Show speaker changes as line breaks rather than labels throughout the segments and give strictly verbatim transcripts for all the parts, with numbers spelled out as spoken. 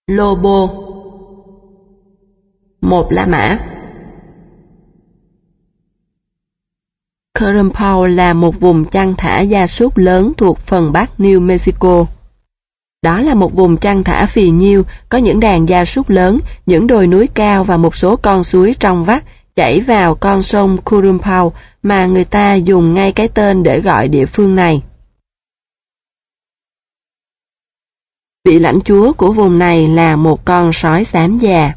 Lobo. Một La Mã. Currumpao là một vùng chăn thả gia súc lớn thuộc phần bắc New Mexico. Đó là một vùng chăn thả phì nhiêu, có những đàn gia súc lớn, những đồi núi cao và một số con suối trong vắt chảy vào con sông Currumpao mà người ta dùng ngay cái tên để gọi địa phương này. Vị lãnh chúa của vùng này là một con sói xám già.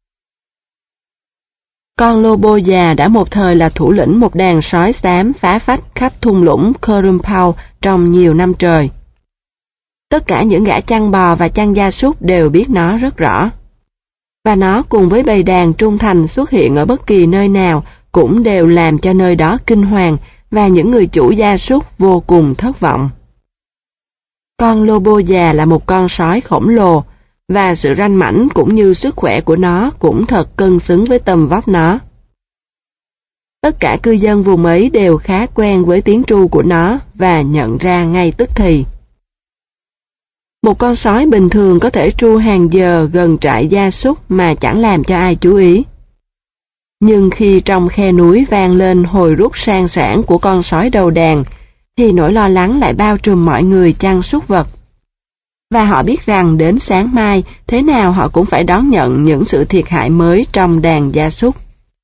Con Lobo già đã một thời là thủ lĩnh một đàn sói xám phá phách khắp thung lũng Currumpao trong nhiều năm trời. Tất cả những gã chăn bò và chăn gia súc đều biết nó rất rõ. Và nó cùng với bầy đàn trung thành xuất hiện ở bất kỳ nơi nào cũng đều làm cho nơi đó kinh hoàng và những người chủ gia súc vô cùng thất vọng. Con Lobo già là một con sói khổng lồ, và sự ranh mãnh cũng như sức khỏe của nó cũng thật cân xứng với tầm vóc nó. Tất cả cư dân vùng ấy đều khá quen với tiếng tru của nó và nhận ra ngay tức thì. Một con sói bình thường có thể tru hàng giờ gần trại gia súc mà chẳng làm cho ai chú ý. Nhưng khi trong khe núi vang lên hồi rút sang sảng của con sói đầu đàn, thì nỗi lo lắng lại bao trùm mọi người chăn súc vật. Và họ biết rằng đến sáng mai, thế nào họ cũng phải đón nhận những sự thiệt hại mới trong đàn gia súc.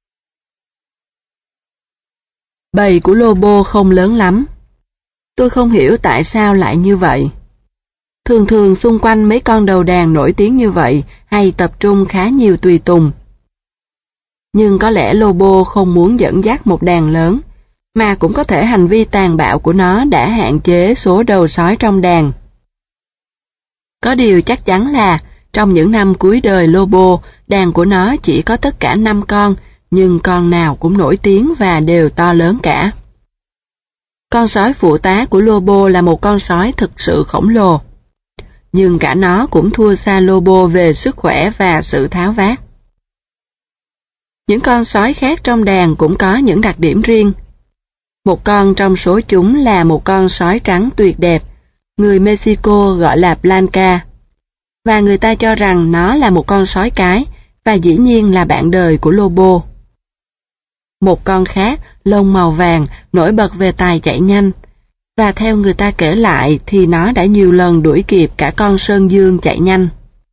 Bầy của Lobo không lớn lắm. Tôi không hiểu tại sao lại như vậy. Thường thường xung quanh mấy con đầu đàn nổi tiếng như vậy hay tập trung khá nhiều tùy tùng. Nhưng có lẽ Lobo không muốn dẫn dắt một đàn lớn, mà cũng có thể hành vi tàn bạo của nó đã hạn chế số đầu sói trong đàn. Có điều chắc chắn là, trong những năm cuối đời Lobo, đàn của nó chỉ có tất cả năm con, nhưng con nào cũng nổi tiếng và đều to lớn cả. Con sói phụ tá của Lobo là một con sói thực sự khổng lồ, nhưng cả nó cũng thua xa Lobo về sức khỏe và sự tháo vát. Những con sói khác trong đàn cũng có những đặc điểm riêng. Một con trong số chúng là một con sói trắng tuyệt đẹp, người Mexico gọi là Blanca, và người ta cho rằng nó là một con sói cái, và dĩ nhiên là bạn đời của Lobo. Một con khác, lông màu vàng, nổi bật về tài chạy nhanh, và theo người ta kể lại thì nó đã nhiều lần đuổi kịp cả con sơn dương chạy nhanh.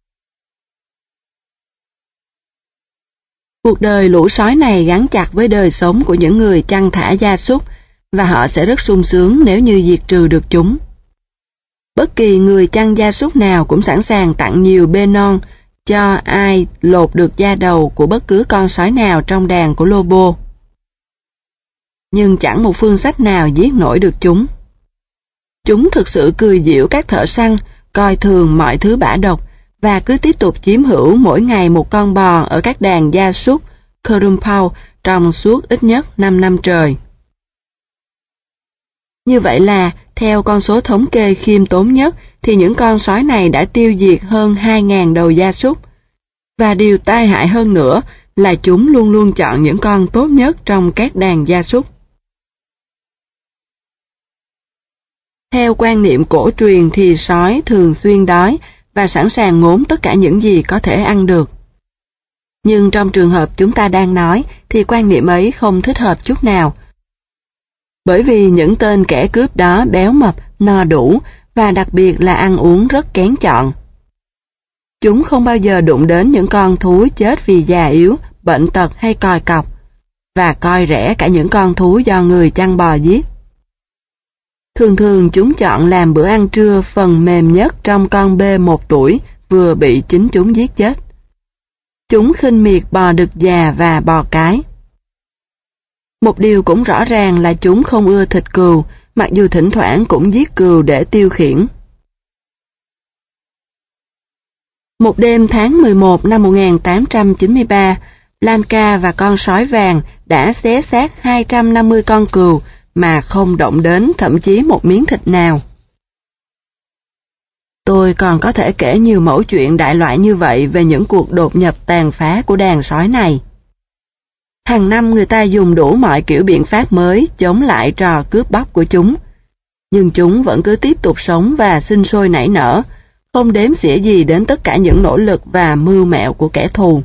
Cuộc đời lũ sói này gắn chặt với đời sống của những người chăn thả gia súc, và họ sẽ rất sung sướng nếu như diệt trừ được chúng. Bất kỳ người chăn gia súc nào cũng sẵn sàng tặng nhiều bê non cho ai lột được da đầu của bất cứ con sói nào trong đàn của Lobo. Nhưng chẳng một phương sách nào giết nổi được chúng. Chúng thực sự cười giễu các thợ săn, coi thường mọi thứ bã độc, và cứ tiếp tục chiếm hữu mỗi ngày một con bò ở các đàn gia súc Currumpao trong suốt ít nhất năm năm trời. Như vậy là, theo con số thống kê khiêm tốn nhất, thì những con sói này đã tiêu diệt hơn hai nghìn đầu gia súc. Và điều tai hại hơn nữa là chúng luôn luôn chọn những con tốt nhất trong các đàn gia súc. Theo quan niệm cổ truyền thì sói thường xuyên đói và sẵn sàng ngốn tất cả những gì có thể ăn được. Nhưng trong trường hợp chúng ta đang nói thì quan niệm ấy không thích hợp chút nào. Bởi vì những tên kẻ cướp đó béo mập, no đủ và đặc biệt là ăn uống rất kén chọn. Chúng không bao giờ đụng đến những con thú chết vì già yếu, bệnh tật hay còi cọc, và coi rẻ cả những con thú do người chăn bò giết. Thường thường chúng chọn làm bữa ăn trưa phần mềm nhất trong con bê một tuổi vừa bị chính chúng giết chết. Chúng khinh miệt bò đực già và bò cái. Một điều cũng rõ ràng là chúng không ưa thịt cừu, mặc dù thỉnh thoảng cũng giết cừu để tiêu khiển. Một đêm tháng mười một năm một nghìn tám trăm chín mươi ba, Blanca và con sói vàng đã xé xác hai trăm năm mươi con cừu mà không động đến thậm chí một miếng thịt nào. Tôi còn có thể kể nhiều mẩu chuyện đại loại như vậy về những cuộc đột nhập tàn phá của đàn sói này. Hàng năm người ta dùng đủ mọi kiểu biện pháp mới chống lại trò cướp bóc của chúng, nhưng chúng vẫn cứ tiếp tục sống và sinh sôi nảy nở, không đếm xỉa gì đến tất cả những nỗ lực và mưu mẹo của kẻ thù.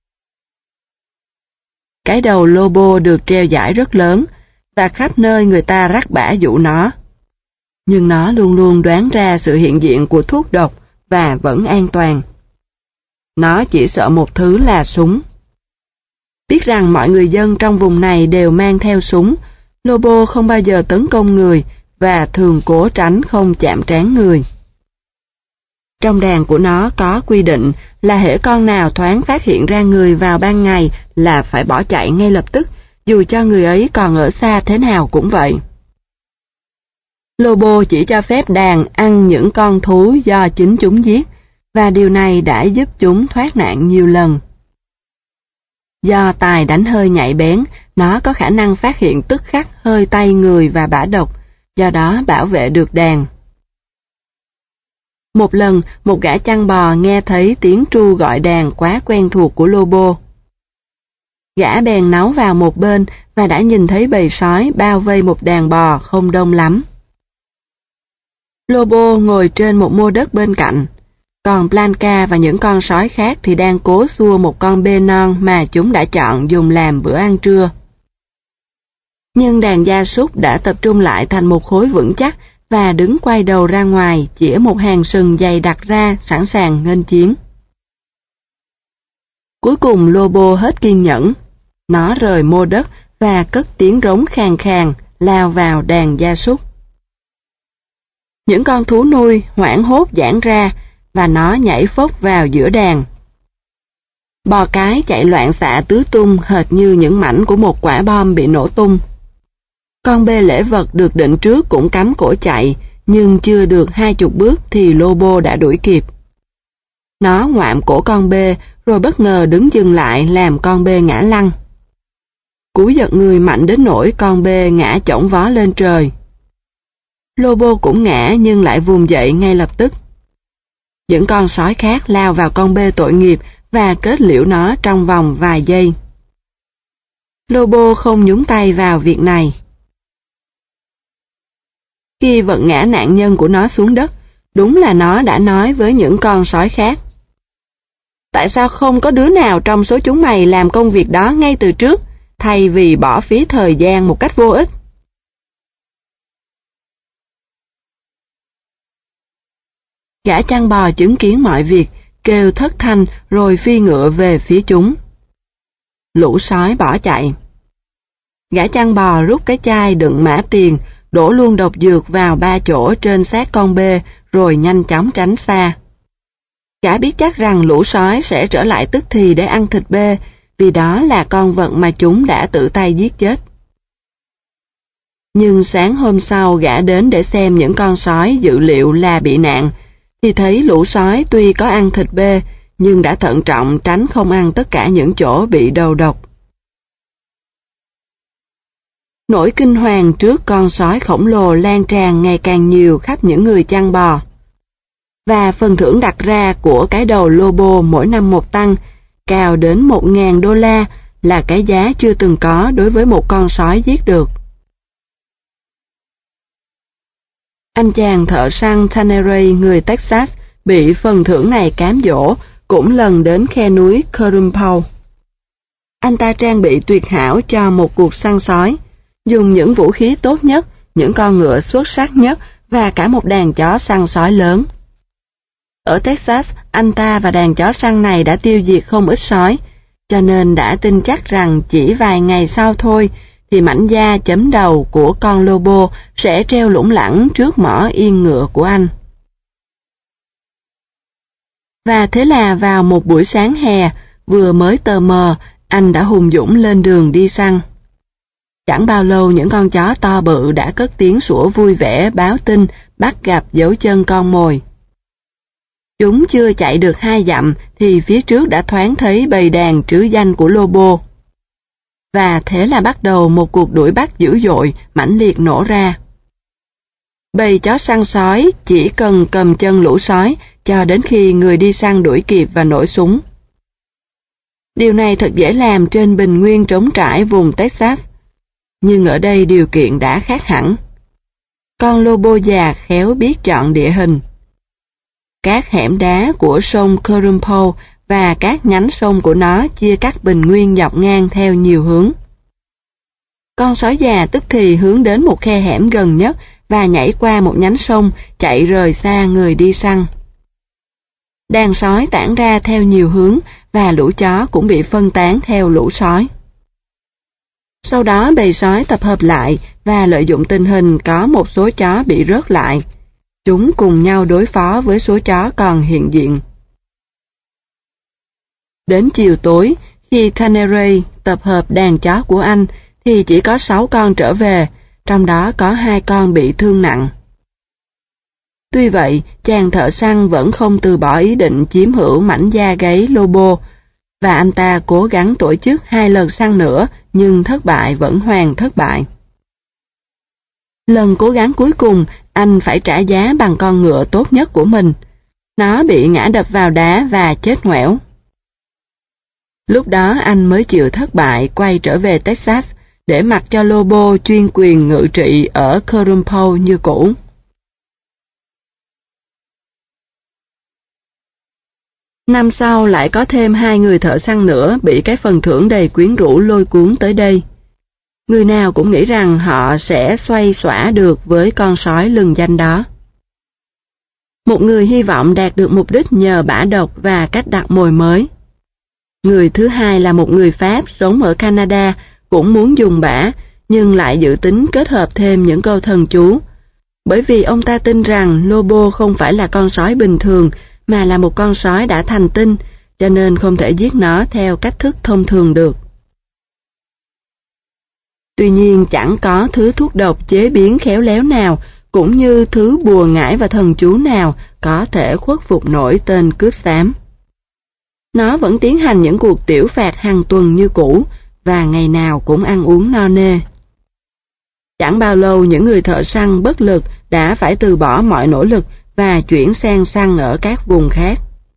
Cái đầu Lobo được treo giải rất lớn, và khắp nơi người ta rắc bả dụ nó. Nhưng nó luôn luôn đoán ra sự hiện diện của thuốc độc và vẫn an toàn. Nó chỉ sợ một thứ là súng. Biết rằng mọi người dân trong vùng này đều mang theo súng, Lobo không bao giờ tấn công người và thường cố tránh không chạm trán người. Trong đàn của nó có quy định là hễ con nào thoáng phát hiện ra người vào ban ngày là phải bỏ chạy ngay lập tức, dù cho người ấy còn ở xa thế nào cũng vậy. Lobo chỉ cho phép đàn ăn những con thú do chính chúng giết, và điều này đã giúp chúng thoát nạn nhiều lần. Do tài đánh hơi nhạy bén, nó có khả năng phát hiện tức khắc hơi tay người và bã độc, do đó bảo vệ được đàn. Một lần, một gã chăn bò nghe thấy tiếng tru gọi đàn quá quen thuộc của Lobo. Gã bèn náu vào một bên và đã nhìn thấy bầy sói bao vây một đàn bò không đông lắm. Lobo ngồi trên một mô đất bên cạnh, còn Blanca và những con sói khác thì đang cố xua một con bê non mà chúng đã chọn dùng làm bữa ăn trưa. Nhưng đàn gia súc đã tập trung lại thành một khối vững chắc và đứng quay đầu ra ngoài, chĩa một hàng sừng dày đặc ra, sẵn sàng nghênh chiến. Cuối cùng Lobo hết kiên nhẫn. Nó rời mô đất và cất tiếng rống khàn khàn, lao vào đàn gia súc. Những con thú nuôi hoảng hốt giãn ra, và nó nhảy phốc vào giữa đàn. Bò cái chạy loạn xạ tứ tung hệt như những mảnh của một quả bom bị nổ tung. Con bê lễ vật được định trước cũng cắm cổ chạy, nhưng chưa được hai chục bước thì Lobo đã đuổi kịp. Nó ngoạm cổ con bê, rồi bất ngờ đứng dừng lại làm con bê ngã lăn. Cú giật người mạnh đến nỗi con bê ngã chổng vó lên trời. Lobo cũng ngã nhưng lại vùng dậy ngay lập tức. Những con sói khác lao vào con bê tội nghiệp và kết liễu nó trong vòng vài giây. Lobo không nhúng tay vào việc này. Khi vật ngã nạn nhân của nó xuống đất, đúng là nó đã nói với những con sói khác: tại sao không có đứa nào trong số chúng mày làm công việc đó ngay từ trước, thay vì bỏ phí thời gian một cách vô ích? Gã chăn bò chứng kiến mọi việc, kêu thất thanh rồi phi ngựa về phía chúng. Lũ sói bỏ chạy. Gã chăn bò rút cái chai đựng mã tiền, đổ luôn độc dược vào ba chỗ trên xác con bê rồi nhanh chóng tránh xa. Gã biết chắc rằng lũ sói sẽ trở lại tức thì để ăn thịt bê, vì đó là con vật mà chúng đã tự tay giết chết. Nhưng sáng hôm sau gã đến để xem những con sói dự liệu là bị nạn, thì thấy lũ sói tuy có ăn thịt bê, nhưng đã thận trọng tránh không ăn tất cả những chỗ bị đầu độc. Nỗi kinh hoàng trước con sói khổng lồ lan tràn ngày càng nhiều khắp những người chăn bò. Và phần thưởng đặt ra của cái đầu Lobo mỗi năm một tăng, cao đến một ngàn đô la, là cái giá chưa từng có đối với một con sói giết được. Anh chàng thợ săn Tanneray người Texas bị phần thưởng này cám dỗ, cũng lần đến khe núi Currumpao. Anh ta trang bị tuyệt hảo cho một cuộc săn sói, dùng những vũ khí tốt nhất, những con ngựa xuất sắc nhất và cả một đàn chó săn sói lớn. Ở Texas, anh ta và đàn chó săn này đã tiêu diệt không ít sói, cho nên đã tin chắc rằng chỉ vài ngày sau thôi thì mảnh da chấm đầu của con Lobo sẽ treo lủng lẳng trước mỏ yên ngựa của anh. Và thế là vào một buổi sáng hè, vừa mới tờ mờ, anh đã hùng dũng lên đường đi săn. Chẳng bao lâu những con chó to bự đã cất tiếng sủa vui vẻ báo tin bắt gặp dấu chân con mồi. Chúng chưa chạy được hai dặm thì phía trước đã thoáng thấy bầy đàn trứ danh của Lobo. Và thế là bắt đầu một cuộc đuổi bắt dữ dội, mãnh liệt nổ ra. Bầy chó săn sói chỉ cần cầm chân lũ sói cho đến khi người đi săn đuổi kịp và nổ súng. Điều này thật dễ làm trên bình nguyên trống trải vùng Texas, nhưng ở đây điều kiện đã khác hẳn. Con Lobo già khéo biết chọn địa hình. Các hẻm đá của sông Currumpole và các nhánh sông của nó chia cắt bình nguyên dọc ngang theo nhiều hướng. Con sói già tức thì hướng đến một khe hẻm gần nhất và nhảy qua một nhánh sông, chạy rời xa người đi săn. Đàn sói tản ra theo nhiều hướng và lũ chó cũng bị phân tán theo lũ sói. Sau đó bầy sói tập hợp lại và lợi dụng tình hình có một số chó bị rớt lại. Chúng cùng nhau đối phó với số chó còn hiện diện. Đến chiều tối, khi Tanneray tập hợp đàn chó của anh, thì chỉ có sáu con trở về, trong đó có hai con bị thương nặng. Tuy vậy, chàng thợ săn vẫn không từ bỏ ý định chiếm hữu mảnh da gáy Lobo, và anh ta cố gắng tổ chức hai lần săn nữa, nhưng thất bại vẫn hoàn thất bại. Lần cố gắng cuối cùng, anh phải trả giá bằng con ngựa tốt nhất của mình. Nó bị ngã đập vào đá và chết ngoẻo. Lúc đó anh mới chịu thất bại quay trở về Texas để mặc cho Lobo chuyên quyền ngự trị ở Currumpole như cũ. Năm sau lại có thêm hai người thợ săn nữa bị cái phần thưởng đầy quyến rũ lôi cuốn tới đây. Người nào cũng nghĩ rằng họ sẽ xoay xõa được với con sói lừng danh đó. Một người hy vọng đạt được mục đích nhờ bã độc và cách đặt mồi mới. Người thứ hai là một người Pháp sống ở Canada, cũng muốn dùng bã, nhưng lại dự tính kết hợp thêm những câu thần chú. Bởi vì ông ta tin rằng Lobo không phải là con sói bình thường, mà là một con sói đã thành tinh, cho nên không thể giết nó theo cách thức thông thường được. Tuy nhiên chẳng có thứ thuốc độc chế biến khéo léo nào, cũng như thứ bùa ngải và thần chú nào có thể khuất phục nổi tên cướp xám. Nó vẫn tiến hành những cuộc tiểu phạt hàng tuần như cũ, và ngày nào cũng ăn uống no nê. Chẳng bao lâu những người thợ săn bất lực đã phải từ bỏ mọi nỗ lực và chuyển sang săn ở các vùng khác.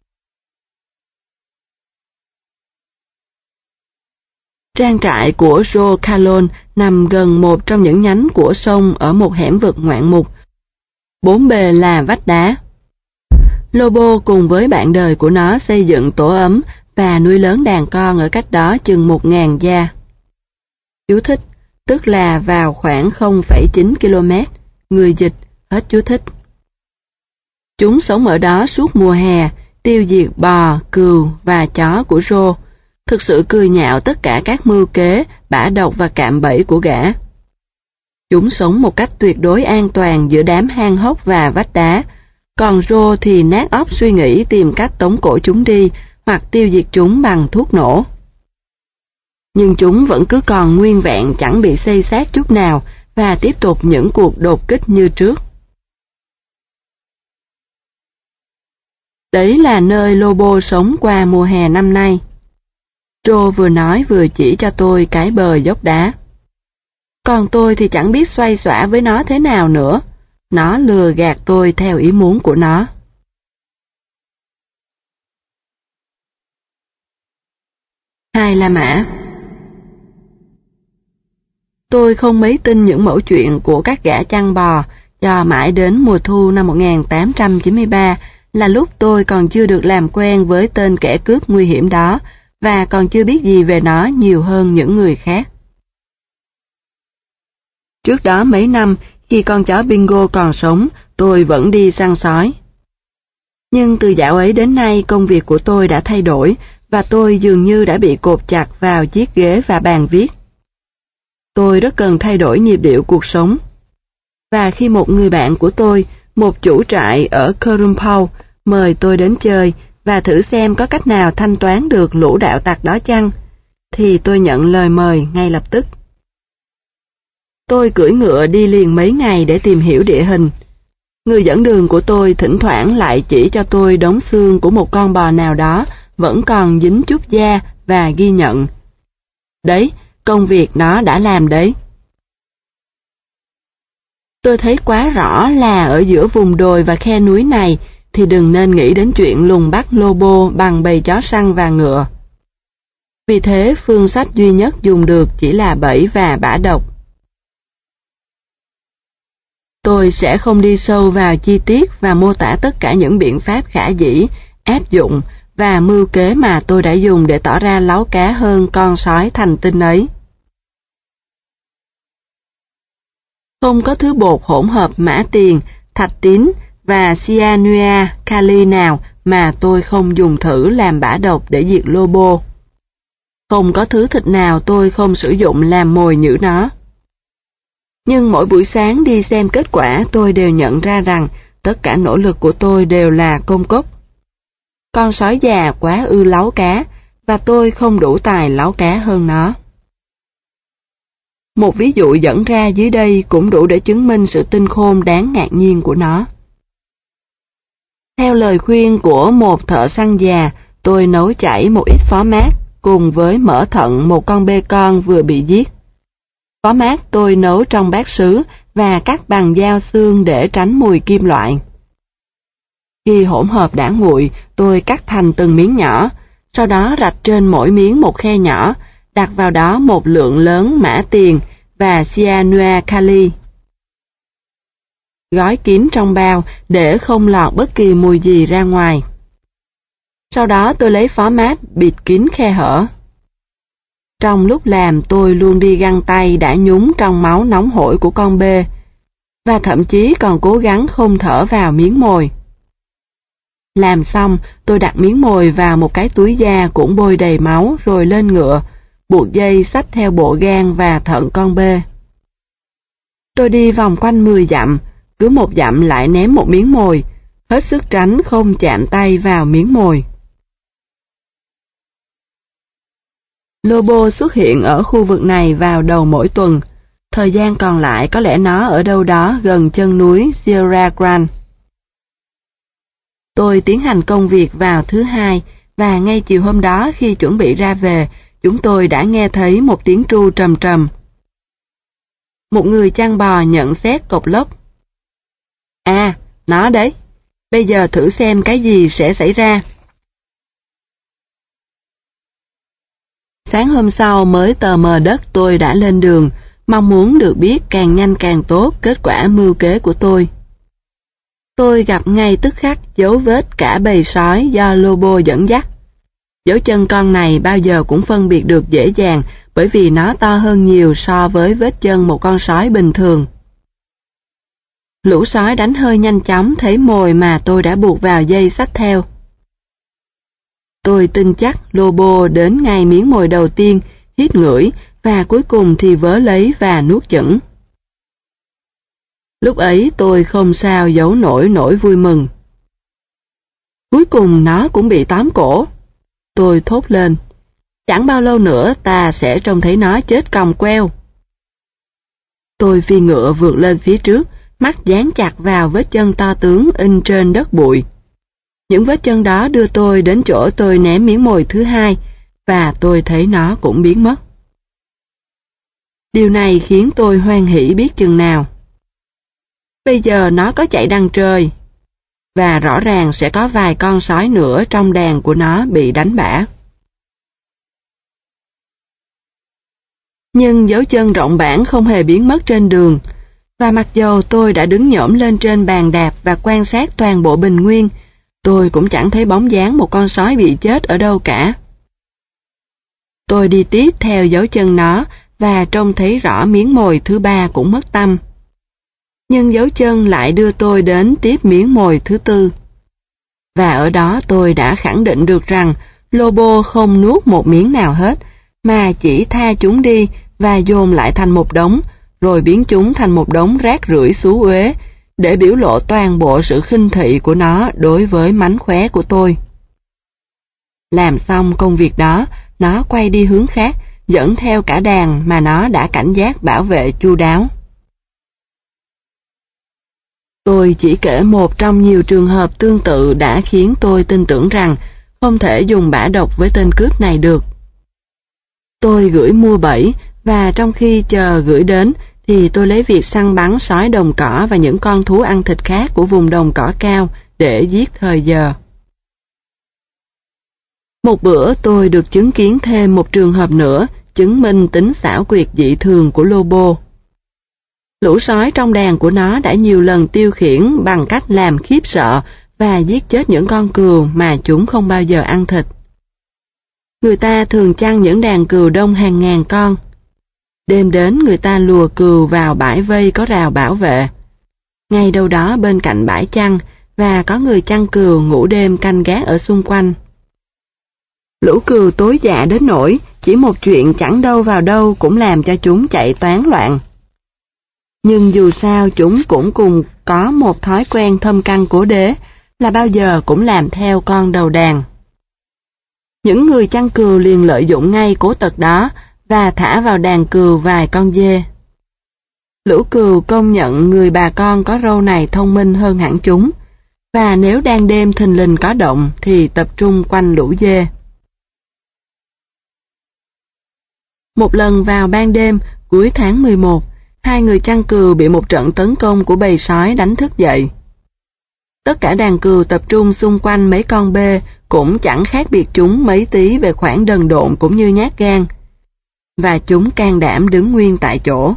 Trang trại của Joe Calhoun nằm gần một trong những nhánh của sông ở một hẻm vực ngoạn mục. Bốn bề là vách đá. Lobo cùng với bạn đời của nó xây dựng tổ ấm và nuôi lớn đàn con ở cách đó chừng một ngàn gia. Chú thích, tức là vào khoảng không phẩy chín ki lô mét, người dịch, hết chú thích. Chúng sống ở đó suốt mùa hè, tiêu diệt bò, cừu và chó của Joe, thực sự cười nhạo tất cả các mưu kế, bả độc và cạm bẫy của gã. Chúng sống một cách tuyệt đối an toàn giữa đám hang hốc và vách đá, còn Joe thì nát óc suy nghĩ tìm cách tống cổ chúng đi hoặc tiêu diệt chúng bằng thuốc nổ. Nhưng chúng vẫn cứ còn nguyên vẹn, chẳng bị xây xát chút nào và tiếp tục những cuộc đột kích như trước. Đấy là nơi Lobo sống qua mùa hè năm nay. Joe vừa nói vừa chỉ cho tôi cái bờ dốc đá. Còn tôi thì chẳng biết xoay xõa với nó thế nào nữa. Nó lừa gạt tôi theo ý muốn của nó. Hai La Mã. Tôi không mấy tin những mẩu chuyện của các gã chăn bò, cho mãi đến mùa thu năm một nghìn tám trăm chín mươi ba là lúc tôi còn chưa được làm quen với tên kẻ cướp nguy hiểm đó và còn chưa biết gì về nó nhiều hơn những người khác. Trước đó mấy năm, khi con chó Bingo còn sống, tôi vẫn đi săn sói. Nhưng từ dạo ấy đến nay công việc của tôi đã thay đổi và tôi dường như đã bị cột chặt vào chiếc ghế và bàn viết. Tôi rất cần thay đổi nhịp điệu cuộc sống. Và khi một người bạn của tôi, một chủ trại ở Currumpole, mời tôi đến chơi và thử xem có cách nào thanh toán được lũ đạo tặc đó chăng, thì tôi nhận lời mời ngay lập tức. Tôi cưỡi ngựa đi liền mấy ngày để tìm hiểu địa hình. Người dẫn đường của tôi thỉnh thoảng lại chỉ cho tôi đống xương của một con bò nào đó vẫn còn dính chút da và ghi nhận. Đấy, công việc nó đã làm đấy. Tôi thấy quá rõ là ở giữa vùng đồi và khe núi này thì đừng nên nghĩ đến chuyện lùng bắt Lobo bằng bầy chó săn và ngựa. Vì thế phương sách duy nhất dùng được chỉ là bẫy và bã độc. Tôi sẽ không đi sâu vào chi tiết và mô tả tất cả những biện pháp khả dĩ, áp dụng và mưu kế mà tôi đã dùng để tỏ ra láu cá hơn con sói thành tinh ấy. Không có thứ bột hỗn hợp mã tiền, thạch tín và cyanua kali nào mà tôi không dùng thử làm bã độc để diệt Lobo. Không có thứ thịt nào tôi không sử dụng làm mồi nhử nó. Nhưng mỗi buổi sáng đi xem kết quả tôi đều nhận ra rằng tất cả nỗ lực của tôi đều là công cốc. Con sói già quá ư láu cá và tôi không đủ tài láu cá hơn nó. Một ví dụ dẫn ra dưới đây cũng đủ để chứng minh sự tinh khôn đáng ngạc nhiên của nó. Theo lời khuyên của một thợ săn già, tôi nấu chảy một ít phó mát cùng với mỡ thận một con bê con vừa bị giết. Phó mát tôi nấu trong bát sứ và cắt bằng dao xương để tránh mùi kim loại. Khi hỗn hợp đã nguội, tôi cắt thành từng miếng nhỏ, sau đó rạch trên mỗi miếng một khe nhỏ, đặt vào đó một lượng lớn mã tiền và cyanua kali. Gói kín trong bao để không lọt bất kỳ mùi gì ra ngoài. Sau đó tôi lấy phó mát bịt kín khe hở. Trong lúc làm tôi luôn đi găng tay đã nhúng trong máu nóng hổi của con bê, và thậm chí còn cố gắng không thở vào miếng mồi. Làm xong, tôi đặt miếng mồi vào một cái túi da cũng bôi đầy máu rồi lên ngựa, buộc dây xách theo bộ gan và thận con bê. Tôi đi vòng quanh mười dặm, cứ một dặm lại ném một miếng mồi, hết sức tránh không chạm tay vào miếng mồi. Lobo xuất hiện ở khu vực này vào đầu mỗi tuần, thời gian còn lại có lẽ nó ở đâu đó gần chân núi Sierra Grande. Tôi tiến hành công việc vào thứ hai, và ngay chiều hôm đó khi chuẩn bị ra về, chúng tôi đã nghe thấy một tiếng tru trầm trầm. Một người chăn bò nhận xét cộc lốc. À, nó đấy, bây giờ thử xem cái gì sẽ xảy ra. Sáng hôm sau mới tờ mờ đất tôi đã lên đường, mong muốn được biết càng nhanh càng tốt kết quả mưu kế của tôi. Tôi gặp ngay tức khắc dấu vết cả bầy sói do Lobo dẫn dắt. Dấu chân con này bao giờ cũng phân biệt được dễ dàng bởi vì nó to hơn nhiều so với vết chân một con sói bình thường. Lũ sói đánh hơi nhanh chóng thấy mồi mà tôi đã buộc vào dây xách theo. Tôi tin chắc Lobo đến ngay miếng mồi đầu tiên, hít ngửi và cuối cùng thì vớ lấy và nuốt chửng. Lúc ấy tôi không sao giấu nổi nỗi vui mừng. Cuối cùng nó cũng bị tóm cổ. Tôi thốt lên, chẳng bao lâu nữa ta sẽ trông thấy nó chết còng queo. Tôi phi ngựa vượt lên phía trước, mắt dán chặt vào vết chân to tướng in trên đất bụi. Những vết chân đó đưa tôi đến chỗ tôi ném miếng mồi thứ hai, và tôi thấy nó cũng biến mất. Điều này khiến tôi hoan hỉ biết chừng nào. Bây giờ nó có chạy đằng trời, và rõ ràng sẽ có vài con sói nữa trong đàn của nó bị đánh bả. Nhưng dấu chân rộng bản không hề biến mất trên đường, và mặc dầu tôi đã đứng nhổm lên trên bàn đạp và quan sát toàn bộ bình nguyên, tôi cũng chẳng thấy bóng dáng một con sói bị chết ở đâu cả. Tôi đi tiếp theo dấu chân nó và trông thấy rõ miếng mồi thứ ba cũng mất tăm. Nhưng dấu chân lại đưa tôi đến tiếp miếng mồi thứ tư. Và ở đó tôi đã khẳng định được rằng Lobo không nuốt một miếng nào hết, mà chỉ tha chúng đi và dồn lại thành một đống, rồi biến chúng thành một đống rác rưởi xú uế, để biểu lộ toàn bộ sự khinh thị của nó đối với mánh khóe của tôi. Làm xong công việc đó, nó quay đi hướng khác, dẫn theo cả đàn mà nó đã cảnh giác bảo vệ chu đáo. Tôi chỉ kể một trong nhiều trường hợp tương tự đã khiến tôi tin tưởng rằng không thể dùng bã độc với tên cướp này được. Tôi gửi mua bẫy, và trong khi chờ gửi đến thì tôi lấy việc săn bắn sói đồng cỏ và những con thú ăn thịt khác của vùng đồng cỏ cao để giết thời giờ. Một bữa tôi được chứng kiến thêm một trường hợp nữa chứng minh tính xảo quyệt dị thường của Lobo. Lũ sói trong đàn của nó đã nhiều lần tiêu khiển bằng cách làm khiếp sợ và giết chết những con cừu mà chúng không bao giờ ăn thịt. Người ta thường chăn những đàn cừu đông hàng ngàn con. Đêm đến người ta lùa cừu vào bãi vây có rào bảo vệ. Ngay đâu đó bên cạnh bãi chăn, và có người chăn cừu ngủ đêm canh gác ở xung quanh. Lũ cừu tối dạ đến nỗi chỉ một chuyện chẳng đâu vào đâu cũng làm cho chúng chạy toán loạn. Nhưng dù sao chúng cũng cùng có một thói quen thâm căn cố đế là bao giờ cũng làm theo con đầu đàn. Những người chăn cừu liền lợi dụng ngay cố tật đó và thả vào đàn cừu vài con dê. Lũ cừu công nhận người bà con có râu này thông minh hơn hẳn chúng, và nếu đang đêm thình lình có động thì tập trung quanh lũ dê. Một lần vào ban đêm cuối tháng mười một, hai người chăn cừu bị một trận tấn công của bầy sói đánh thức dậy. Tất cả đàn cừu tập trung xung quanh mấy con bê cũng chẳng khác biệt chúng mấy tí về khoản đần độn cũng như nhát gan, và chúng can đảm đứng nguyên tại chỗ.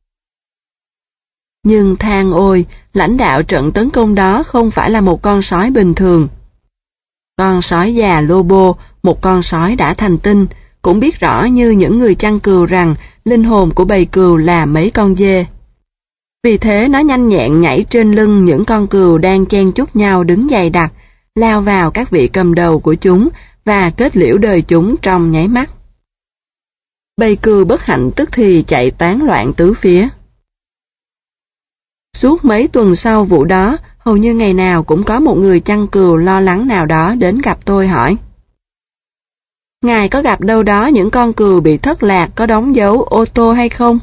Nhưng than ôi, lãnh đạo trận tấn công đó không phải là một con sói bình thường. Con sói già Lobo, một con sói đã thành tinh, cũng biết rõ như những người chăn cừu rằng linh hồn của bầy cừu là mấy con dê. Vì thế nó nhanh nhẹn nhảy trên lưng những con cừu đang chen chúc nhau đứng dày đặc, lao vào các vị cầm đầu của chúng và kết liễu đời chúng trong nháy mắt. Bầy cừu bất hạnh tức thì chạy tán loạn tứ phía. Suốt mấy tuần sau vụ đó, hầu như ngày nào cũng có một người chăn cừu lo lắng nào đó đến gặp tôi hỏi: "Ngài có gặp đâu đó những con cừu bị thất lạc có đóng dấu ô tô hay không?"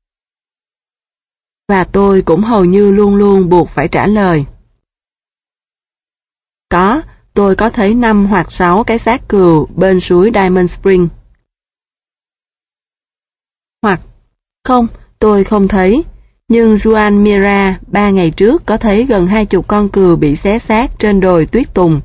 Và tôi cũng hầu như luôn luôn buộc phải trả lời: "Có, tôi có thấy năm hoặc sáu cái xác cừu bên suối Diamond Spring." Hoặc: "Không, tôi không thấy, nhưng Juan Mira ba ngày trước có thấy gần hai chục con cừu bị xé xác trên đồi tuyết tùng."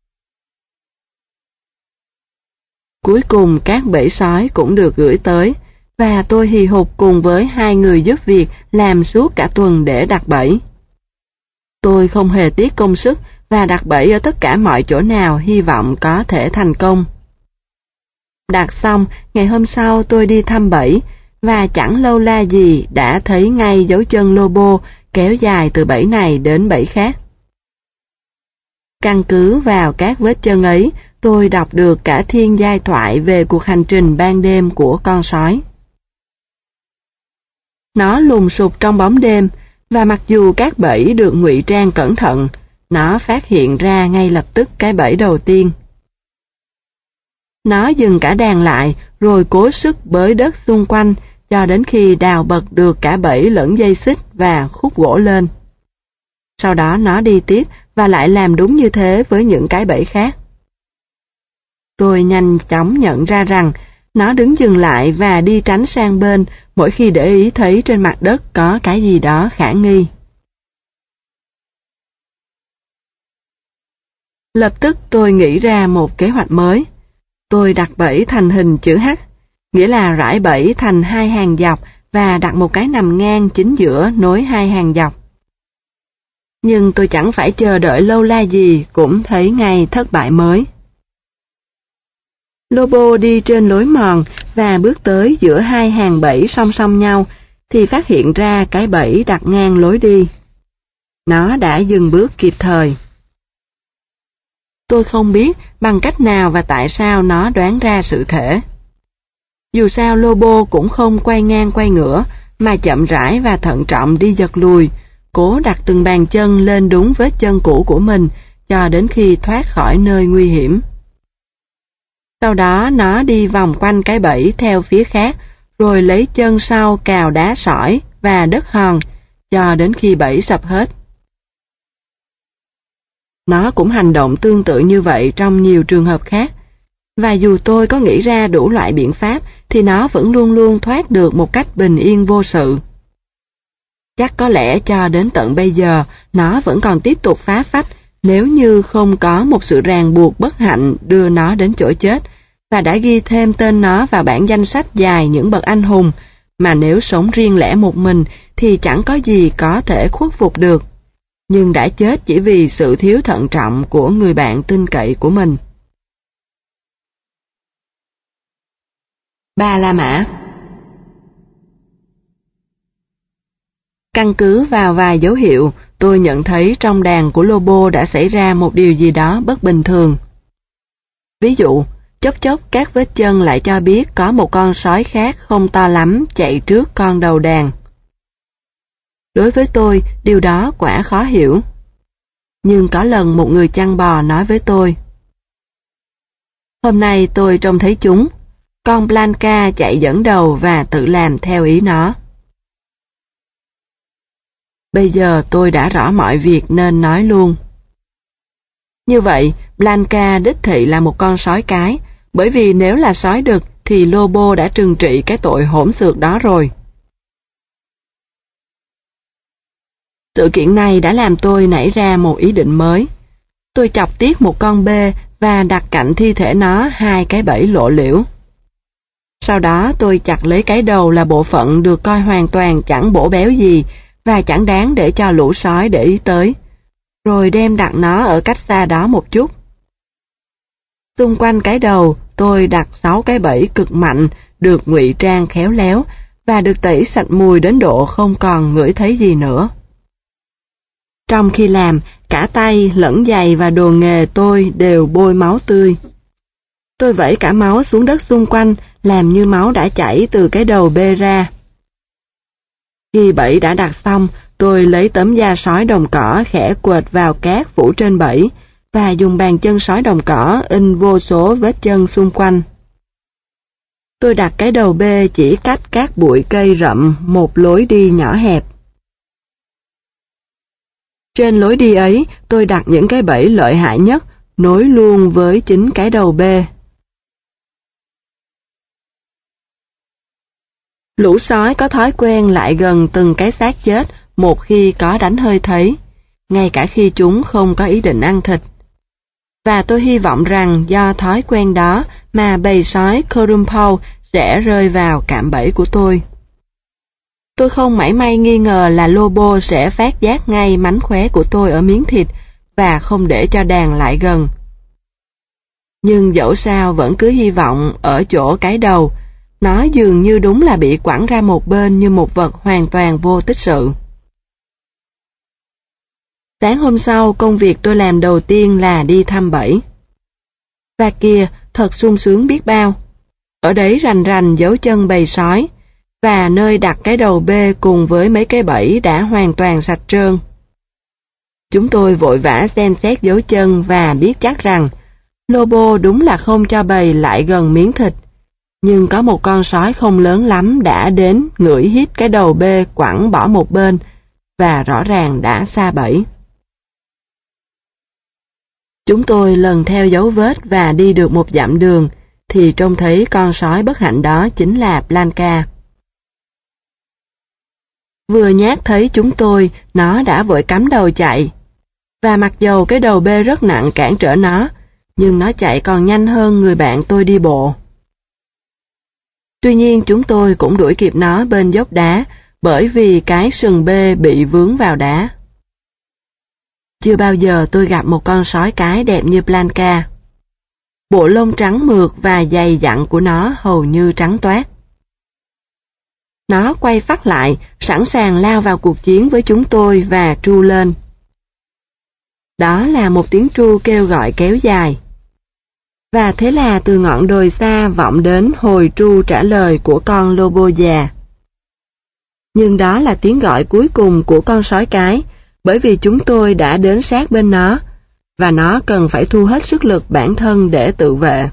Cuối cùng các bẫy sói cũng được gửi tới, và tôi hì hục cùng với hai người giúp việc làm suốt cả tuần để đặt bẫy. Tôi không hề tiếc công sức và đặt bẫy ở tất cả mọi chỗ nào hy vọng có thể thành công. Đặt xong, ngày hôm sau tôi đi thăm bẫy, và chẳng lâu la gì đã thấy ngay dấu chân Lobo kéo dài từ bẫy này đến bẫy khác. Căn cứ vào các vết chân ấy, tôi đọc được cả thiên giai thoại về cuộc hành trình ban đêm của con sói. Nó lùng sục trong bóng đêm, và mặc dù các bẫy được ngụy trang cẩn thận, nó phát hiện ra ngay lập tức cái bẫy đầu tiên. Nó dừng cả đàn lại, rồi cố sức bới đất xung quanh, cho đến khi đào bật được cả bẫy lẫn dây xích và khúc gỗ lên. Sau đó nó đi tiếp và lại làm đúng như thế với những cái bẫy khác. Tôi nhanh chóng nhận ra rằng nó đứng dừng lại và đi tránh sang bên mỗi khi để ý thấy trên mặt đất có cái gì đó khả nghi. Lập tức tôi nghĩ ra một kế hoạch mới. Tôi đặt bẫy thành hình chữ H, nghĩa là rải bẫy thành hai hàng dọc và đặt một cái nằm ngang chính giữa nối hai hàng dọc. Nhưng tôi chẳng phải chờ đợi lâu la gì cũng thấy ngay thất bại mới. Lobo đi trên lối mòn và bước tới giữa hai hàng bẫy song song nhau thì phát hiện ra cái bẫy đặt ngang lối đi. Nó đã dừng bước kịp thời. Tôi không biết bằng cách nào và tại sao nó đoán ra sự thể. Dù sao Lobo cũng không quay ngang quay ngửa, mà chậm rãi và thận trọng đi giật lùi, cố đặt từng bàn chân lên đúng vết chân cũ của mình cho đến khi thoát khỏi nơi nguy hiểm. Sau đó nó đi vòng quanh cái bẫy theo phía khác, rồi lấy chân sau cào đá sỏi và đất hòn cho đến khi bẫy sập hết. Nó cũng hành động tương tự như vậy trong nhiều trường hợp khác, và dù tôi có nghĩ ra đủ loại biện pháp thì nó vẫn luôn luôn thoát được một cách bình yên vô sự. Chắc có lẽ cho đến tận bây giờ nó vẫn còn tiếp tục phá phách nếu như không có một sự ràng buộc bất hạnh đưa nó đến chỗ chết và đã ghi thêm tên nó vào bảng danh sách dài những bậc anh hùng, mà nếu sống riêng lẻ một mình thì chẳng có gì có thể khuất phục được, nhưng đã chết chỉ vì sự thiếu thận trọng của người bạn tin cậy của mình. Ba La Mã. Căn cứ vào vài dấu hiệu, tôi nhận thấy trong đàn của Lobo đã xảy ra một điều gì đó bất bình thường. Ví dụ, chốc chốc các vết chân lại cho biết có một con sói khác không to lắm chạy trước con đầu đàn. Đối với tôi, điều đó quả khó hiểu. Nhưng có lần một người chăn bò nói với tôi: "Hôm nay tôi trông thấy chúng, con Blanca chạy dẫn đầu và tự làm theo ý nó." Bây giờ tôi đã rõ mọi việc nên nói luôn. Như vậy, Blanca đích thị là một con sói cái, bởi vì nếu là sói đực thì Lobo đã trừng trị cái tội hỗn xược đó rồi. Sự kiện này đã làm tôi nảy ra một ý định mới. Tôi chọc tiết một con bê và đặt cạnh thi thể nó hai cái bẫy lộ liễu. Sau đó tôi chặt lấy cái đầu là bộ phận được coi hoàn toàn chẳng bổ béo gì và chẳng đáng để cho lũ sói để ý tới, rồi đem đặt nó ở cách xa đó một chút. Xung quanh cái đầu, tôi đặt sáu cái bẫy cực mạnh, được ngụy trang khéo léo và được tẩy sạch mùi đến độ không còn ngửi thấy gì nữa. Trong khi làm, cả tay, lẫn giày và đồ nghề tôi đều bôi máu tươi. Tôi vẩy cả máu xuống đất xung quanh, làm như máu đã chảy từ cái đầu bê ra. Khi bẫy đã đặt xong, tôi lấy tấm da sói đồng cỏ khẽ quệt vào cát phủ trên bẫy và dùng bàn chân sói đồng cỏ in vô số vết chân xung quanh. Tôi đặt cái đầu bê chỉ cách các bụi cây rậm một lối đi nhỏ hẹp. Trên lối đi ấy, tôi đặt những cái bẫy lợi hại nhất, nối luôn với chính cái đầu bê. Lũ sói có thói quen lại gần từng cái xác chết một khi có đánh hơi thấy, ngay cả khi chúng không có ý định ăn thịt. Và tôi hy vọng rằng do thói quen đó mà bầy sói Corumpau sẽ rơi vào cạm bẫy của tôi. Tôi không mảy may nghi ngờ là Lobo sẽ phát giác ngay mánh khóe của tôi ở miếng thịt và không để cho đàn lại gần. Nhưng dẫu sao vẫn cứ hy vọng ở chỗ cái đầu, nó dường như đúng là bị quẳng ra một bên như một vật hoàn toàn vô tích sự. Sáng hôm sau, công việc tôi làm đầu tiên là đi thăm bẫy. Và kìa, thật sung sướng biết bao. Ở đấy rành rành dấu chân bầy sói, và nơi đặt cái đầu bê cùng với mấy cái bẫy đã hoàn toàn sạch trơn. Chúng tôi vội vã xem xét dấu chân và biết chắc rằng Lobo đúng là không cho bầy lại gần miếng thịt, nhưng có một con sói không lớn lắm đã đến ngửi hít cái đầu bê quẳng bỏ một bên, và rõ ràng đã sa bẫy. Chúng tôi lần theo dấu vết và đi được một dặm đường, thì trông thấy con sói bất hạnh đó chính là Blanca. Vừa nhát thấy chúng tôi, nó đã vội cắm đầu chạy. Và mặc dầu cái đầu bê rất nặng cản trở nó, nhưng nó chạy còn nhanh hơn người bạn tôi đi bộ. Tuy nhiên chúng tôi cũng đuổi kịp nó bên dốc đá, bởi vì cái sừng bê bị vướng vào đá. Chưa bao giờ tôi gặp một con sói cái đẹp như Blanca. Bộ lông trắng mượt và dày dặn của nó hầu như trắng toát. Nó quay phắt lại, sẵn sàng lao vào cuộc chiến với chúng tôi và tru lên. Đó là một tiếng tru kêu gọi kéo dài. Và thế là từ ngọn đồi xa vọng đến hồi tru trả lời của con Lobo già. Nhưng đó là tiếng gọi cuối cùng của con sói cái, bởi vì chúng tôi đã đến sát bên nó, và nó cần phải thu hết sức lực bản thân để tự vệ.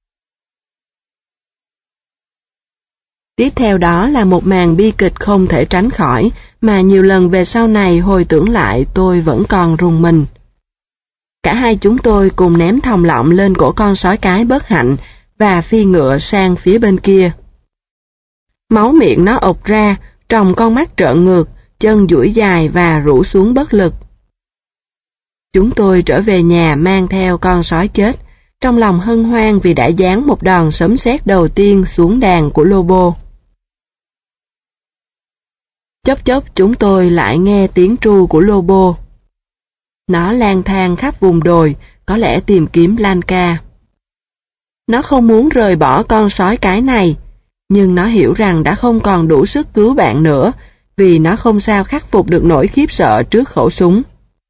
Tiếp theo đó là một màn bi kịch không thể tránh khỏi, mà nhiều lần về sau này hồi tưởng lại tôi vẫn còn rùng mình. Cả hai chúng tôi cùng ném thòng lọng lên cổ con sói cái bất hạnh và phi ngựa sang phía bên kia. Máu miệng nó ộc ra, tròng con mắt trợn ngược, chân duỗi dài và rũ xuống bất lực. Chúng tôi trở về nhà mang theo con sói chết, trong lòng hân hoan vì đã giáng một đòn sấm sét đầu tiên xuống đàn của Lobo. Chốc chốc chúng tôi lại nghe tiếng tru của Lobo. Nó lang thang khắp vùng đồi, có lẽ tìm kiếm Blanca. Nó không muốn rời bỏ con sói cái này, nhưng nó hiểu rằng đã không còn đủ sức cứu bạn nữa, vì nó không sao khắc phục được nỗi khiếp sợ trước khẩu súng.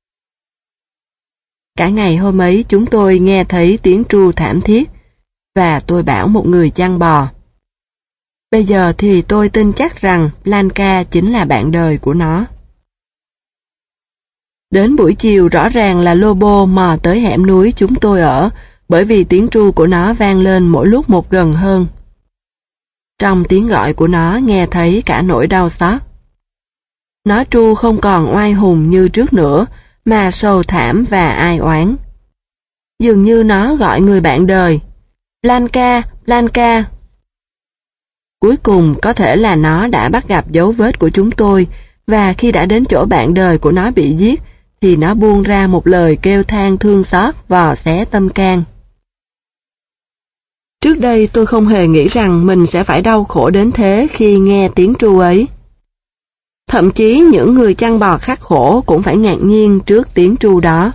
Cả ngày hôm ấy chúng tôi nghe thấy tiếng tru thảm thiết, và tôi bảo một người chăn bò. Bây giờ thì tôi tin chắc rằng Blanca chính là bạn đời của nó. Đến buổi chiều rõ ràng là Lobo mò tới hẻm núi chúng tôi ở, bởi vì tiếng tru của nó vang lên mỗi lúc một gần hơn. Trong tiếng gọi của nó nghe thấy cả nỗi đau xót. Nó tru không còn oai hùng như trước nữa, mà sầu thảm và ai oán. Dường như nó gọi người bạn đời, Blanca, Blanca. Cuối cùng có thể là nó đã bắt gặp dấu vết của chúng tôi, và khi đã đến chỗ bạn đời của nó bị giết, thì nó buông ra một lời kêu than thương xót vò xé tâm can. Trước đây tôi không hề nghĩ rằng mình sẽ phải đau khổ đến thế khi nghe tiếng tru ấy. Thậm chí những người chăn bò khắc khổ cũng phải ngạc nhiên trước tiếng tru đó.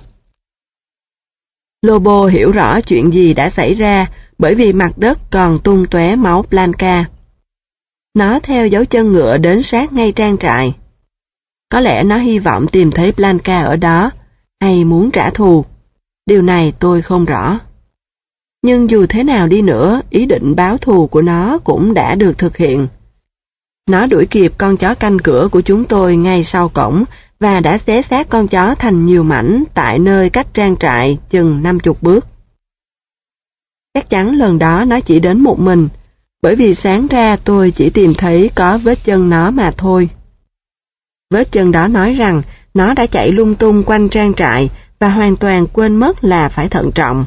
Lobo hiểu rõ chuyện gì đã xảy ra bởi vì mặt đất còn tung tóe máu Blanca. Nó theo dấu chân ngựa đến sát ngay trang trại. Có lẽ nó hy vọng tìm thấy Blanca ở đó, hay muốn trả thù. Điều này tôi không rõ. Nhưng dù thế nào đi nữa, ý định báo thù của nó cũng đã được thực hiện. Nó đuổi kịp con chó canh cửa của chúng tôi ngay sau cổng và đã xé xác con chó thành nhiều mảnh tại nơi cách trang trại chừng năm chục bước. Chắc chắn lần đó nó chỉ đến một mình, bởi vì sáng ra tôi chỉ tìm thấy có vết chân nó mà thôi. Vết chân đó nói rằng nó đã chạy lung tung quanh trang trại và hoàn toàn quên mất là phải thận trọng.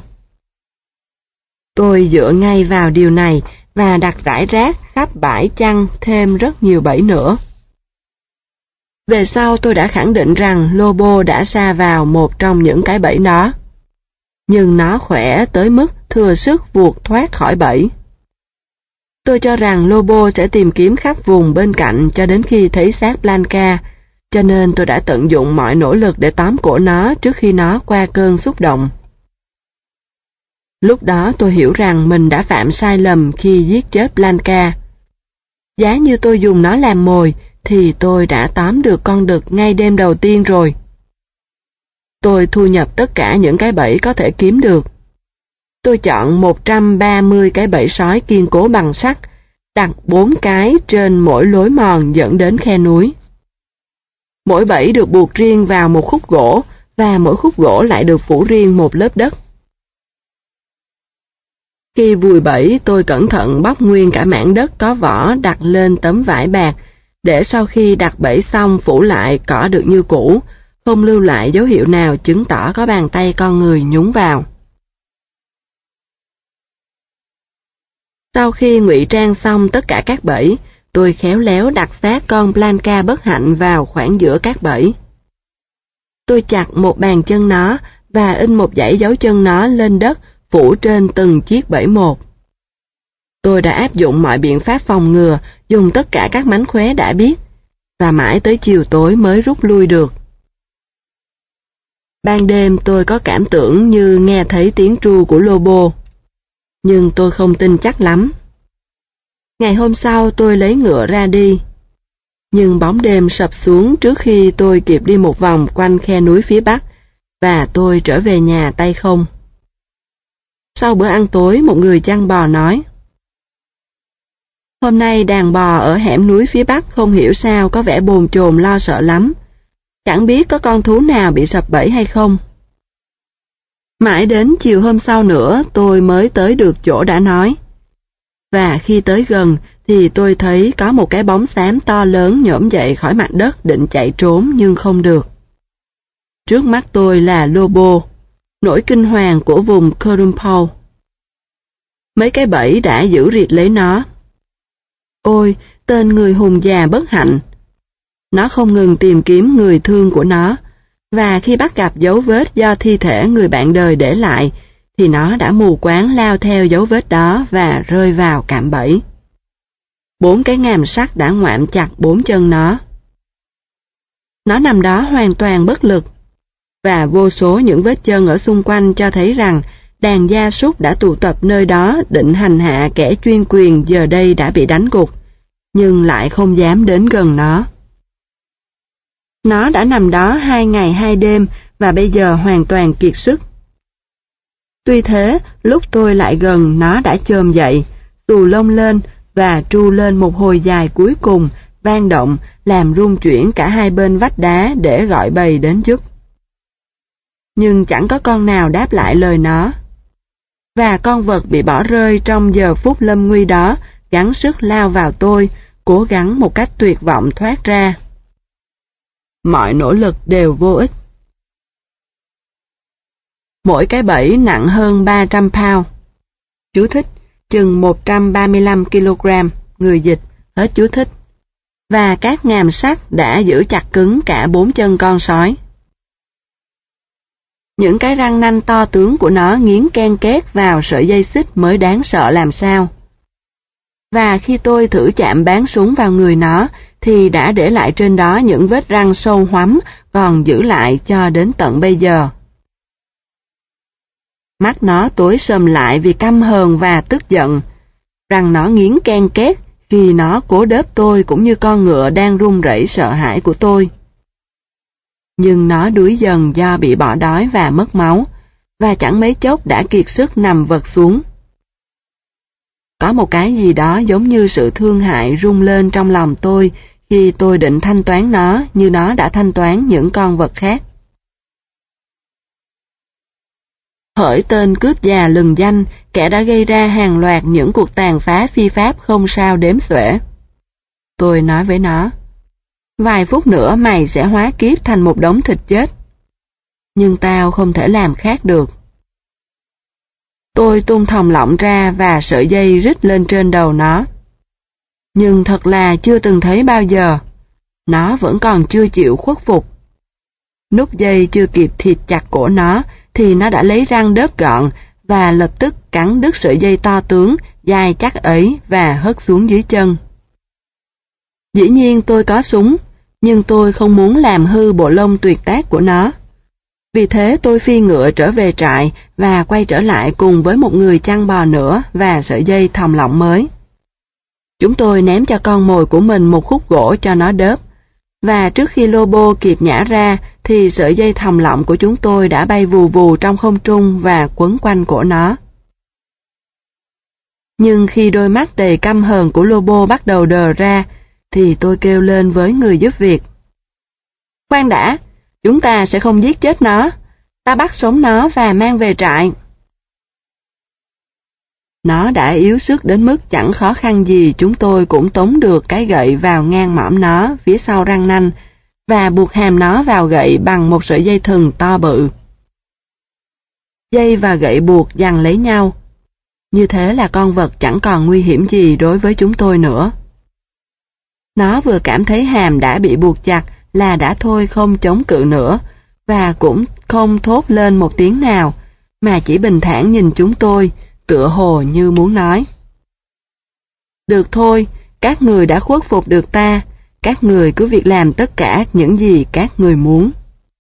Tôi dựa ngay vào điều này và đặt rải rác khắp bãi chăn thêm rất nhiều bẫy nữa. Về sau tôi đã khẳng định rằng Lobo đã sa vào một trong những cái bẫy đó. Nhưng nó khỏe tới mức thừa sức vuột thoát khỏi bẫy. Tôi cho rằng Lobo sẽ tìm kiếm khắp vùng bên cạnh cho đến khi thấy xác Blanca, cho nên tôi đã tận dụng mọi nỗ lực để tóm cổ nó trước khi nó qua cơn xúc động. Lúc đó tôi hiểu rằng mình đã phạm sai lầm khi giết chết Blanca. Giá như tôi dùng nó làm mồi, thì tôi đã tóm được con đực ngay đêm đầu tiên rồi. Tôi thu nhập tất cả những cái bẫy có thể kiếm được. Tôi chọn một trăm ba mươi cái bẫy sói kiên cố bằng sắt, đặt bốn cái trên mỗi lối mòn dẫn đến khe núi. Mỗi bẫy được buộc riêng vào một khúc gỗ, và mỗi khúc gỗ lại được phủ riêng một lớp đất. Khi vùi bẫy, tôi cẩn thận bóc nguyên cả mảng đất có vỏ đặt lên tấm vải bạc, để sau khi đặt bẫy xong phủ lại cỏ được như cũ, không lưu lại dấu hiệu nào chứng tỏ có bàn tay con người nhúng vào. Sau khi ngụy trang xong tất cả các bẫy, tôi khéo léo đặt xác con Blanca bất hạnh vào khoảng giữa các bẫy. Tôi chặt một bàn chân nó và in một dãy dấu chân nó lên đất phủ trên từng chiếc bẫy một. Tôi đã áp dụng mọi biện pháp phòng ngừa, dùng tất cả các mánh khóe đã biết, và mãi tới chiều tối mới rút lui được. Ban đêm tôi có cảm tưởng như nghe thấy tiếng tru của Lobo, nhưng tôi không tin chắc lắm. Ngày hôm sau tôi lấy ngựa ra đi, nhưng bóng đêm sập xuống trước khi tôi kịp đi một vòng quanh khe núi phía bắc, và tôi trở về nhà tay không. Sau bữa ăn tối, một người chăn bò nói: "Hôm nay đàn bò ở hẻm núi phía bắc không hiểu sao có vẻ bồn chồn lo sợ lắm. Chẳng biết có con thú nào bị sập bẫy hay không." Mãi đến chiều hôm sau nữa tôi mới tới được chỗ đã nói. Và khi tới gần thì tôi thấy có một cái bóng xám to lớn nhổm dậy khỏi mặt đất định chạy trốn nhưng không được. Trước mắt tôi là Lobo, nỗi kinh hoàng của vùng Corumpau. Mấy cái bẫy đã giữ rịt lấy nó. Ôi, tên người hùng già bất hạnh! Nó không ngừng tìm kiếm người thương của nó, và khi bắt gặp dấu vết do thi thể người bạn đời để lại, thì nó đã mù quáng lao theo dấu vết đó và rơi vào cạm bẫy. Bốn cái ngàm sắt đã ngoạm chặt bốn chân nó. Nó nằm đó hoàn toàn bất lực, và vô số những vết chân ở xung quanh cho thấy rằng đàn gia súc đã tụ tập nơi đó định hành hạ kẻ chuyên quyền giờ đây đã bị đánh gục, nhưng lại không dám đến gần nó. Nó đã nằm đó hai ngày hai đêm và bây giờ hoàn toàn kiệt sức. Tuy thế, lúc tôi lại gần nó đã chồm dậy, xù lông lên và tru lên một hồi dài cuối cùng, vang động, làm rung chuyển cả hai bên vách đá để gọi bầy đến giúp. Nhưng chẳng có con nào đáp lại lời nó. Và con vật bị bỏ rơi trong giờ phút lâm nguy đó, gắng sức lao vào tôi, cố gắng một cách tuyệt vọng thoát ra. Mọi nỗ lực đều vô ích. Mỗi cái bẫy nặng hơn ba trăm pound. Chú thích, chừng một trăm ba mươi lăm ki lô gam, người dịch, hết chú thích. Và các ngàm sắt đã giữ chặt cứng cả bốn chân con sói. Những cái răng nanh to tướng của nó nghiến ken két vào sợi dây xích mới đáng sợ làm sao. Và khi tôi thử chạm bán súng vào người nó, thì đã để lại trên đó những vết răng sâu hoắm còn giữ lại cho đến tận bây giờ. Mắt nó tối sầm lại vì căm hờn và tức giận. Răng nó nghiến ken két khi nó cố đớp tôi cũng như con ngựa đang run rẩy sợ hãi của tôi. Nhưng nó đuối dần do bị bỏ đói và mất máu, và chẳng mấy chốc đã kiệt sức nằm vật xuống. Có một cái gì đó giống như sự thương hại rung lên trong lòng tôi khi tôi định thanh toán nó như nó đã thanh toán những con vật khác. Hỡi tên cướp già lừng danh, kẻ đã gây ra hàng loạt những cuộc tàn phá phi pháp không sao đếm xuể. Tôi nói với nó, vài phút nữa mày sẽ hóa kiếp thành một đống thịt chết. Nhưng tao không thể làm khác được. Tôi tung thòng lọng ra và sợi dây rít lên trên đầu nó. Nhưng thật là chưa từng thấy bao giờ. Nó vẫn còn chưa chịu khuất phục. Nút dây chưa kịp thịt chặt cổ nó, thì nó đã lấy răng đớp gọn và lập tức cắn đứt sợi dây to tướng, dài chắc ấy và hất xuống dưới chân. Dĩ nhiên tôi có súng, nhưng tôi không muốn làm hư bộ lông tuyệt tác của nó. Vì thế tôi phi ngựa trở về trại và quay trở lại cùng với một người chăn bò nữa và sợi dây thòng lọng mới. Chúng tôi ném cho con mồi của mình một khúc gỗ cho nó đớp, và trước khi Lobo kịp nhả ra thì sợi dây thòng lọng của chúng tôi đã bay vù vù trong không trung và quấn quanh cổ nó. Nhưng khi đôi mắt đầy căm hờn của Lobo bắt đầu đờ ra, thì tôi kêu lên với người giúp việc. Khoan đã, chúng ta sẽ không giết chết nó, ta bắt sống nó và mang về trại. Nó đã yếu sức đến mức chẳng khó khăn gì chúng tôi cũng tống được cái gậy vào ngang mõm nó phía sau răng nanh và buộc hàm nó vào gậy bằng một sợi dây thừng to bự. Dây và gậy buộc giằng lấy nhau. Như thế là con vật chẳng còn nguy hiểm gì đối với chúng tôi nữa. Nó vừa cảm thấy hàm đã bị buộc chặt là đã thôi không chống cự nữa, và cũng không thốt lên một tiếng nào, mà chỉ bình thản nhìn chúng tôi, tựa hồ như muốn nói. Được thôi, các người đã khuất phục được ta, các người cứ việc làm tất cả những gì các người muốn.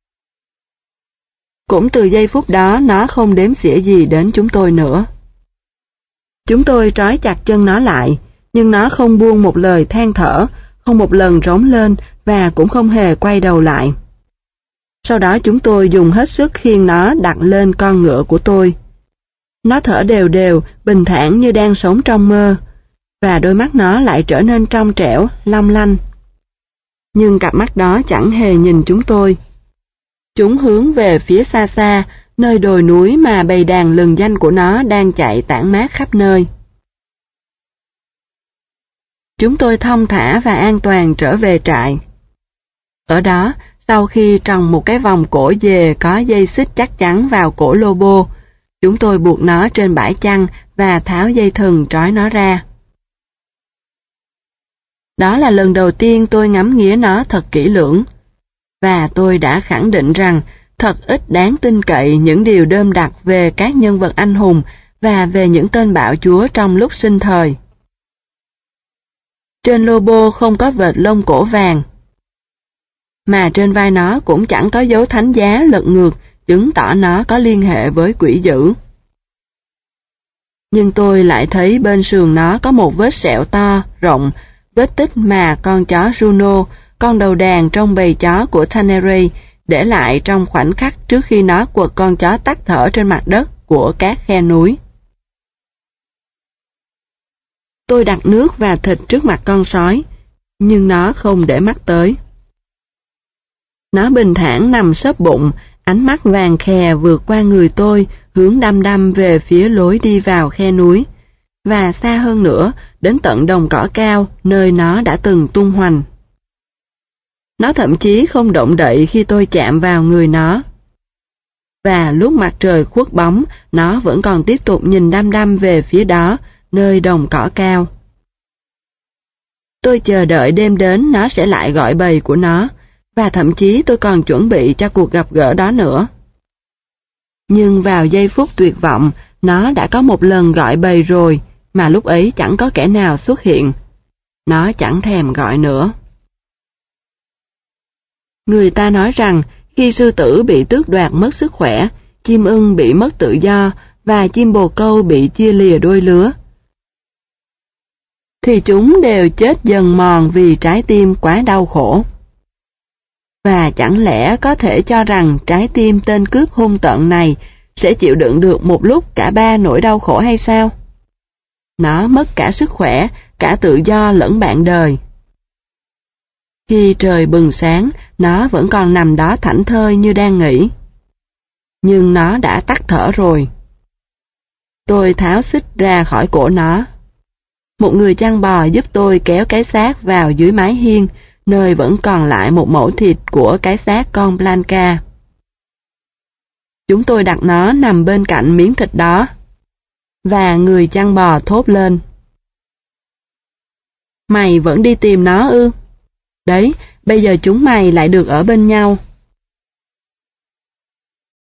Cũng từ giây phút đó nó không đếm xỉa gì đến chúng tôi nữa. Chúng tôi trói chặt chân nó lại, nhưng nó không buông một lời than thở, không một lần rống lên và cũng không hề quay đầu lại. Sau đó chúng tôi dùng hết sức khiêng nó đặt lên con ngựa của tôi. Nó thở đều đều, bình thản như đang sống trong mơ, và đôi mắt nó lại trở nên trong trẻo, long lanh. Nhưng cặp mắt đó chẳng hề nhìn chúng tôi. Chúng hướng về phía xa xa, nơi đồi núi mà bầy đàn lừng danh của nó đang chạy tản mát khắp nơi. Chúng tôi thong thả và an toàn trở về trại. Ở đó, sau khi trồng một cái vòng cổ dề có dây xích chắc chắn vào cổ Lobo, chúng tôi buộc nó trên bãi chăn và tháo dây thừng trói nó ra. Đó là lần đầu tiên tôi ngắm nghía nó thật kỹ lưỡng, và tôi đã khẳng định rằng thật ít đáng tin cậy những điều đơm đặc về các nhân vật anh hùng và về những tên bạo chúa trong lúc sinh thời. Trên Lobo không có vệt lông cổ vàng. mà trên vai nó cũng chẳng có dấu thánh giá lật ngược, chứng tỏ nó có liên hệ với quỷ dữ. Nhưng tôi lại thấy bên sườn nó có một vết sẹo to, rộng, vết tích mà con chó Juno, con đầu đàn trong bầy chó của Tannerey, để lại trong khoảnh khắc trước khi nó quật con chó tắt thở trên mặt đất của các khe núi. Tôi đặt nước và thịt trước mặt con sói, nhưng nó không để mắt tới. Nó bình thản nằm xốp bụng, ánh mắt vàng khè vượt qua người tôi, hướng đăm đăm về phía lối đi vào khe núi, và xa hơn nữa, đến tận đồng cỏ cao, nơi nó đã từng tung hoành. Nó thậm chí không động đậy khi tôi chạm vào người nó. Và lúc mặt trời khuất bóng, nó vẫn còn tiếp tục nhìn đăm đăm về phía đó, nơi đồng cỏ cao. Tôi chờ đợi đêm đến nó sẽ lại gọi bầy của nó, và thậm chí tôi còn chuẩn bị cho cuộc gặp gỡ đó nữa. Nhưng vào giây phút tuyệt vọng, nó đã có một lần gọi bầy rồi, mà lúc ấy chẳng có kẻ nào xuất hiện. Nó chẳng thèm gọi nữa. Người ta nói rằng, khi sư tử bị tước đoạt mất sức khỏe, chim ưng bị mất tự do, và chim bồ câu bị chia lìa đôi lứa, thì chúng đều chết dần mòn vì trái tim quá đau khổ. Và chẳng lẽ có thể cho rằng trái tim tên cướp hung tợn này sẽ chịu đựng được một lúc cả ba nỗi đau khổ hay sao? Nó mất cả sức khỏe, cả tự do lẫn bạn đời. Khi trời bừng sáng, nó vẫn còn nằm đó thảnh thơi như đang nghỉ. Nhưng nó đã tắt thở rồi. Tôi tháo xích ra khỏi cổ nó. Một người chăn bò giúp tôi kéo cái xác vào dưới mái hiên, nơi vẫn còn lại một mẩu thịt của cái xác con Blanca. Chúng tôi đặt nó nằm bên cạnh miếng thịt đó, và người chăn bò thốt lên: "Mày vẫn đi tìm nó ư? Đấy, bây giờ chúng mày lại được ở bên nhau."